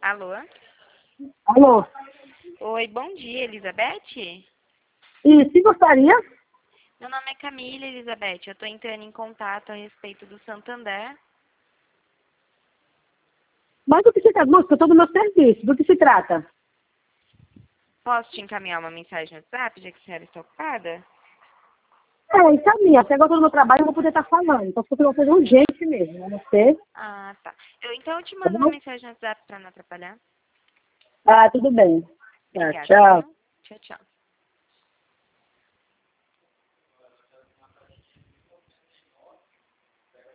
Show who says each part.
Speaker 1: Alô?
Speaker 2: Alô?
Speaker 1: Oi, bom dia, Elizabeth?
Speaker 2: E se gostaria?
Speaker 1: Meu nome é Camila, Elizabeth. Eu estou entrando em contato a respeito do Santander.
Speaker 2: Mas do que se trata? Moça, eu estou no meu serviço. Do que se trata?
Speaker 1: Posso te encaminhar uma mensagem no WhatsApp, já que a senhora está ocupada?
Speaker 2: Encaminha. Se agora eu estou no meu trabalho, eu vou poder estar falando. Então, se for coisa urgente mesmo, a não ser,
Speaker 1: Ah, tá. Então eu te
Speaker 2: tá
Speaker 1: mando uma
Speaker 2: bom?
Speaker 1: mensagem no WhatsApp para não atrapalhar.
Speaker 2: Tudo bem.
Speaker 1: Obrigada,
Speaker 2: Tchau.
Speaker 1: viu? Tchau, tchau.